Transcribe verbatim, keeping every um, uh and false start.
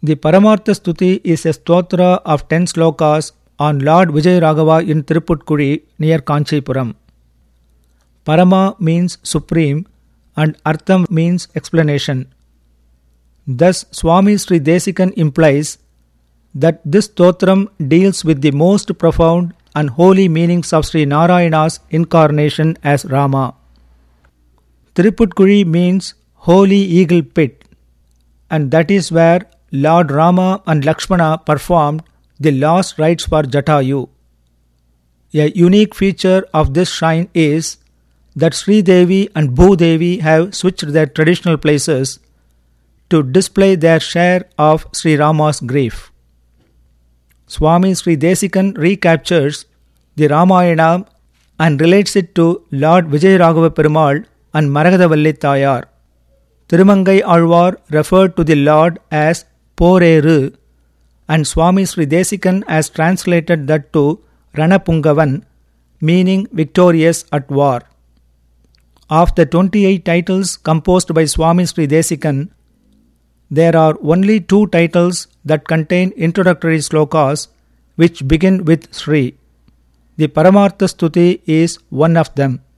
The Paramartha Stuti is a stotra of ten slokas on Lord Vijayaraghava in Tirupputkudi near Kanchipuram. Parama means supreme and Artham means explanation. Thus, Swami Sri Desikan implies that this stotram deals with the most profound and holy meanings of Sri Narayana's incarnation as Rama. Tirupputkudi means holy eagle pit, and that is where Lord Rama and Lakshmana performed the last rites for Jatayu. A unique feature of this shrine is that Sri Devi and Bhu Devi have switched their traditional places to display their share of Sri Rama's grief. Swami Sri Desikan recaptures the Ramayana and relates it to Lord Vijayaraghava Perumal and Maragavalli Thayar. Tirumangai Alvar referred to the Lord as Poreru, and Swami Sri Desikan has translated that to Ranapungavan, meaning victorious at war. Of the twenty-eight titles composed by Swami Sri Desikan, there are only two titles that contain introductory slokas which begin with Sri. The Paramartha Stuti is one of them.